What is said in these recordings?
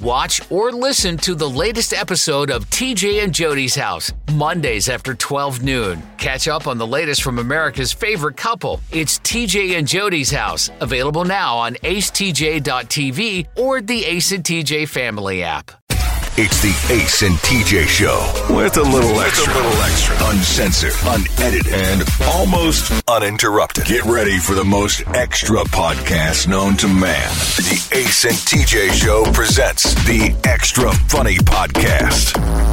Watch or listen to the latest episode of TJ and Jody's House, Mondays after 12 noon. Catch up on the latest from America's favorite couple. It's TJ and Jody's House, available now on acetj.tv or the Ace and TJ family app. It's the Ace and TJ Show with a little extra. Uncensored, unedited, and almost uninterrupted. Get ready for the most extra podcast known to man. The Ace and TJ Show presents the Extra Funny Podcast.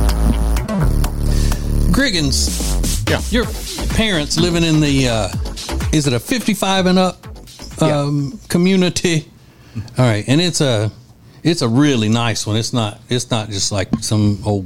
Griggins, your parents living in the, is it a 55 and up community? All right, and it's a really nice one. It's not just like some old,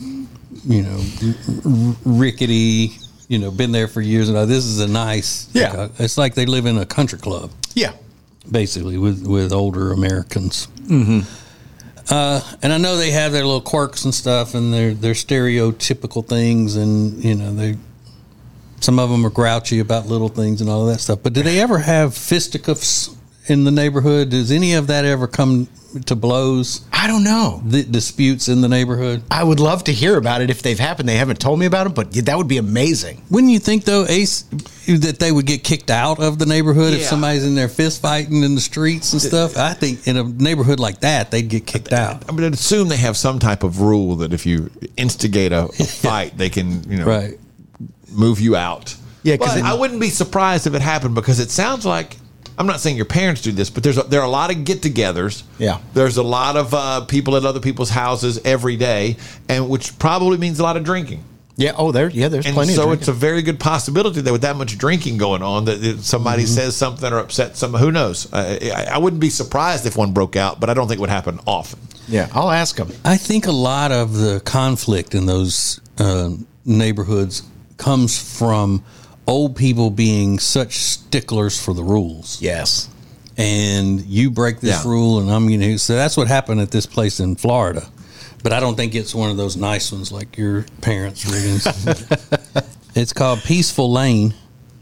rickety, been there for years. And this is a nice, it's like they live in a country club. Yeah. Basically with older Americans. Mm-hmm. And I know they have their little quirks and stuff and their stereotypical things. And, some of them are grouchy about little things and all of that stuff. But do they ever have fisticuffs in the neighborhood? Does any of that ever come to blows? I don't know. The disputes in the neighborhood? I would love to hear about it if they've happened. They haven't told me about them, but that would be amazing. Wouldn't you think, though, Ace, that they would get kicked out of the neighborhood if somebody's in there fist fighting in the streets and stuff? I think in a neighborhood like that, they'd get kicked out. I would assume they have some type of rule that if you instigate a fight, they can, move you out. Yeah, because I wouldn't be surprised if it happened, because it sounds like, I'm not saying your parents do this, but there are a lot of get-togethers. Yeah, there's a lot of people at other people's houses every day, and which probably means a lot of drinking. Yeah. Oh, there's plenty. So of drinking. It's a very good possibility that with that much drinking going on, that somebody says something or upsets somebody. Who knows? I wouldn't be surprised if one broke out, but I don't think it would happen often. Yeah, I'll ask them. I think a lot of the conflict in those neighborhoods comes from old people being such sticklers for the rules. Yes. And you break this rule and I'm going to... So that's what happened at this place in Florida. But I don't think it's one of those nice ones like your parents' Riggins. It's called Peaceful Lane.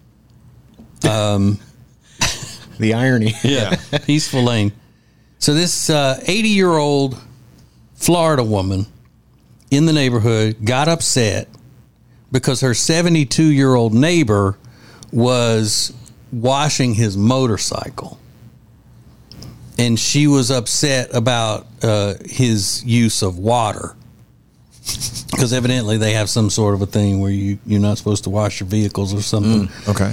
The irony. Yeah, Peaceful Lane. So this 80-year-old Florida woman in the neighborhood got upset because her 72-year-old neighbor was washing his motorcycle. And she was upset about his use of water. Because evidently they have some sort of a thing where you're not supposed to wash your vehicles or something. Okay.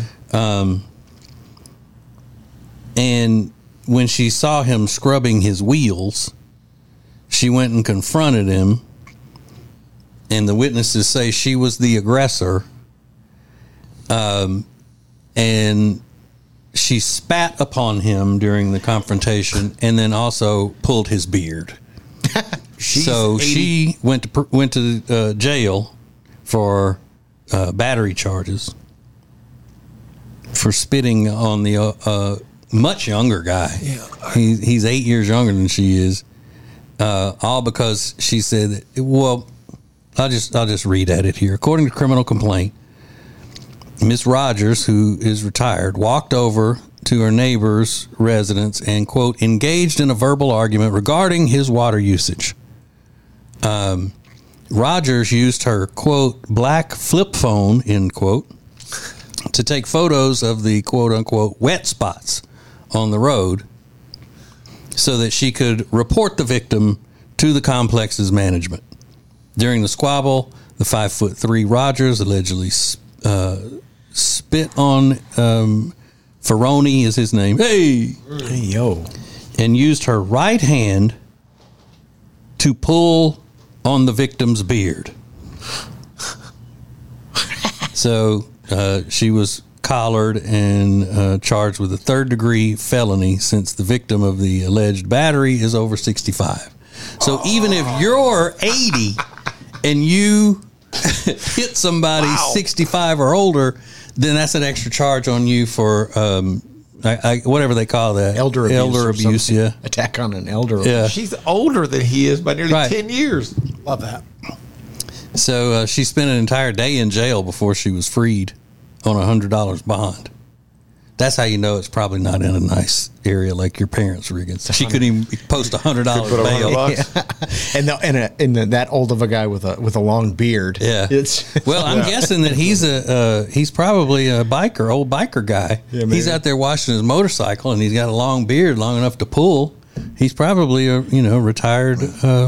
And when she saw him scrubbing his wheels, she went and confronted him. And the witnesses say she was the aggressor. And she spat upon him during the confrontation and then also pulled his beard. So she went to jail for battery charges for spitting on the much younger guy. Yeah. He's 8 years younger than she is. All because she said that, well... I'll just read at it here. According to criminal complaint, Miss Rogers, who is retired, walked over to her neighbor's residence and, quote, engaged in a verbal argument regarding his water usage. Rogers used her, quote, black flip phone, end quote, to take photos of the, quote, unquote, wet spots on the road so that she could report the victim to the complex's management. During the squabble, the 5'3" Rogers allegedly spit on Ferroni is his name. Hey, yo, and used her right hand to pull on the victim's beard. So she was collared and charged with a third-degree felony since the victim of the alleged battery is over 65. So even if you're 80 and you hit somebody 65 or older, then that's an extra charge on you for whatever they call that. Elder abuse, yeah. Attack on an elder. Yeah. She's older than he is by nearly 10 years. Love that. So she spent an entire day in jail before she was freed on $100 bond. That's how you know it's probably not in a nice area like your parents' rigging. She couldn't even post $100 bail. Yeah. And that old of a guy with a long beard. Yeah. Well, I'm guessing that he's probably a old biker guy. Yeah, he's out there washing his motorcycle, and he's got a long beard long enough to pull. He's probably a retired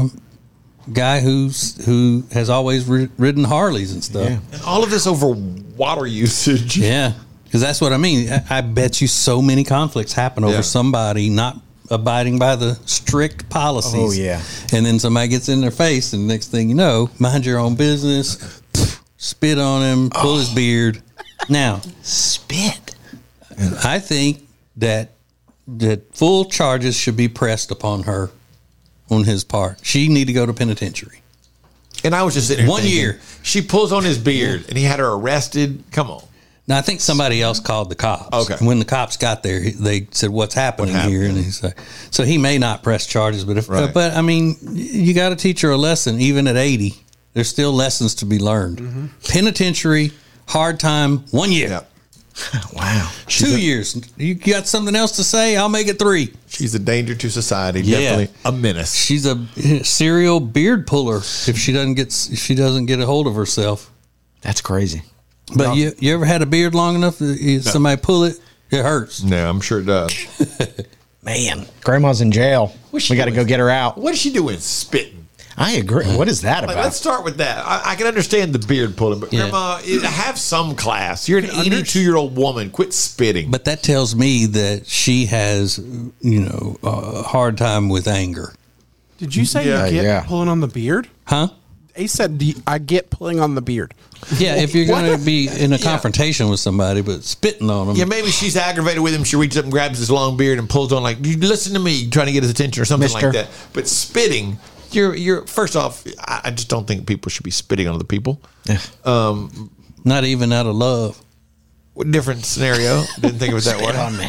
guy who has always ridden Harleys and stuff. Yeah. And all of this over water usage. Yeah. Because that's what I mean. I bet you so many conflicts happen over somebody not abiding by the strict policies. Oh, yeah. And then somebody gets in their face, and the next thing you know, mind your own business, spit on him, pull his beard. Now, spit. I think that full charges should be pressed upon her on his part. She need to go to penitentiary. And I was just sitting here 1 year. She pulls on his beard, and he had her arrested. Come on. Now, I think somebody else called the cops. Okay. And when the cops got there, they said, "What's happening here?" And he's like, so he may not press charges, but but I mean, you got to teach her a lesson. Even at 80, there's still lessons to be learned. Mm-hmm. Penitentiary, hard time, 1 year. Yep. Wow. 2 years. You got something else to say? I'll make it 3. She's a danger to society. Yeah. Definitely a menace. She's a serial beard puller if she doesn't get a hold of herself. That's crazy. But you ever had a beard long enough that somebody pull it? It hurts. Yeah, I'm sure it does. Man, Grandma's in jail. We got to go get her out. What is she doing? Spitting. I agree. What is that about? Let's start with that. I can understand the beard pulling, but Grandma, have some class. You're an 82-year-old woman. Quit spitting. But that tells me that she has, a hard time with anger. Did you say you get pulling on the beard? Huh? Ace said, I get pulling on the beard. Yeah, if you're going to be in a confrontation with somebody, but spitting on them. Yeah, maybe she's aggravated with him. She reaches up and grabs his long beard and pulls on like, you listen to me, trying to get his attention or something like that. But spitting, you're first off, I just don't think people should be spitting on other people. Not even out of love. Different scenario. Didn't think of it that way. On me.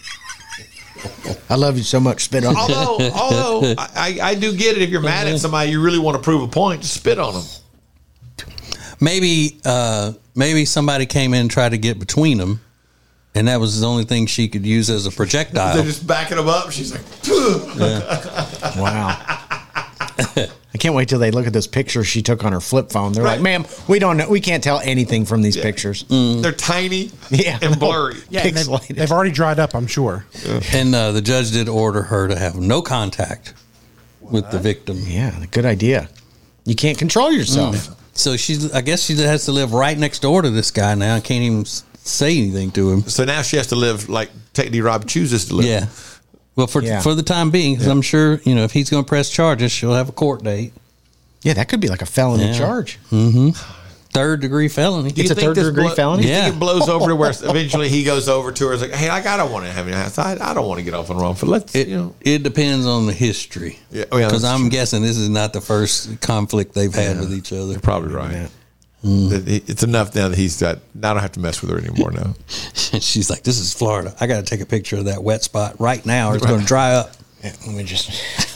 I love you so much. Spit on me. Although I do get it. If you're mad at somebody, you really want to prove a point, just spit on them. Maybe somebody came in and tried to get between them, and that was the only thing she could use as a projectile. They're just backing them up. She's like, wow. I can't wait till they look at those pictures she took on her flip phone. They're like, "Ma'am, we don't know. We can't tell anything from these pictures. They're tiny and blurry. They've already dried up, I'm sure." And the judge did order her to have no contact with the victim. Yeah, good idea. You can't control yourself. So I guess she has to live right next door to this guy now. I can't even say anything to him. So now she has to live like Technique Rob chooses to live. Yeah. Well, for the time being, because I'm sure, if he's going to press charges, she'll have a court date. Yeah, that could be like a felony charge. Mm-hmm. 3rd-degree felony. It's a 3rd-degree felony? Do you think it blows over to where eventually he goes over to her and is like, hey, I don't want to have any house. I don't want to get off on wrong foot. It depends on the history. Because I'm guessing this is not the first conflict they've had with each other. You're probably right. Yeah. It's enough now that he's got. Now I don't have to mess with her anymore. Now she's like, "This is Florida. I got to take a picture of that wet spot right now, or it's going to dry up." Yeah, let me just.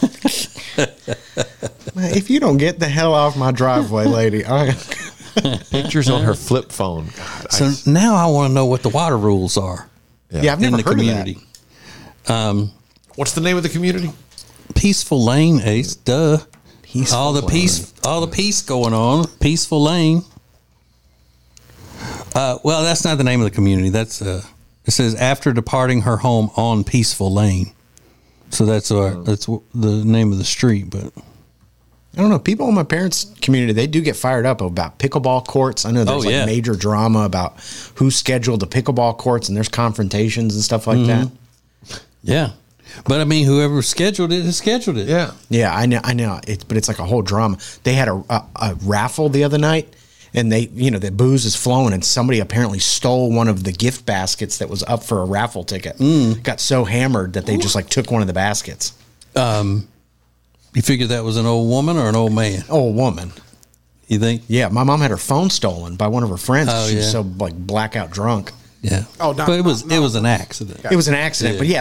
If you don't get the hell off my driveway, lady, pictures on her flip phone. God, now I want to know what the water rules are. Yeah, I've never heard community. Of that. What's the name of the community? Peaceful Lane, Ace. Duh. All the peace going on. Peaceful Lane. Well, that's not the name of the community. That's it says after departing her home on Peaceful Lane. So that's the name of the street. But I don't know. People in my parents' community, they do get fired up about pickleball courts. I know there's major drama about who scheduled the pickleball courts, and there's confrontations and stuff like that. Yeah. But I mean, whoever scheduled it has scheduled it. Yeah. Yeah, I know. But it's like a whole drama. They had a raffle the other night, and the booze is flowing, and somebody apparently stole one of the gift baskets that was up for a raffle ticket. Got so hammered that they just took one of the baskets. You figure that was an old woman or an old man? Old woman. You think? Yeah, my mom had her phone stolen by one of her friends. She was so blackout drunk. Yeah. But it was an accident. It was an accident, but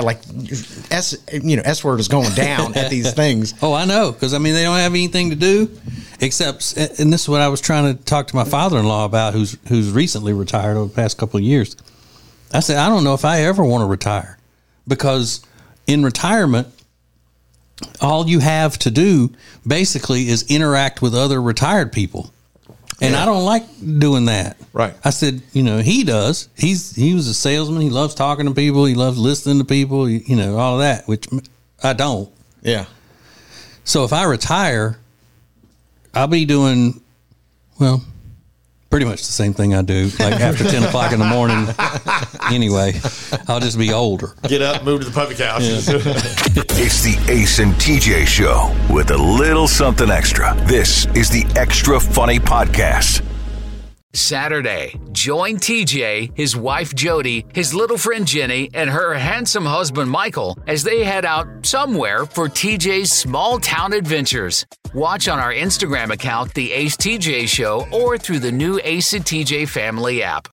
S word is going down at these things. Oh, I know, because I mean they don't have anything to do except, and this is what I was trying to talk to my father-in-law about, who's recently retired over the past couple of years. I said, I don't know if I ever want to retire, because in retirement, all you have to do basically is interact with other retired people. And I don't like doing that. Right. I said, he does. He was a salesman. He loves talking to people. He loves listening to people, all of that, which I don't. Yeah. So if I retire, I'll be doing, pretty much the same thing I do, like after 10 o'clock in the morning. Anyway, I'll just be older. Get up, move to the public house. Yeah. It's the Ace and TJ Show with a little something extra. This is the Extra Funny Podcast. Saturday, join TJ, his wife Jody, his little friend Jenny, and her handsome husband Michael as they head out somewhere for TJ's small town adventures. Watch on our Instagram account, The Ace TJ Show, or through the new Ace and TJ Family app.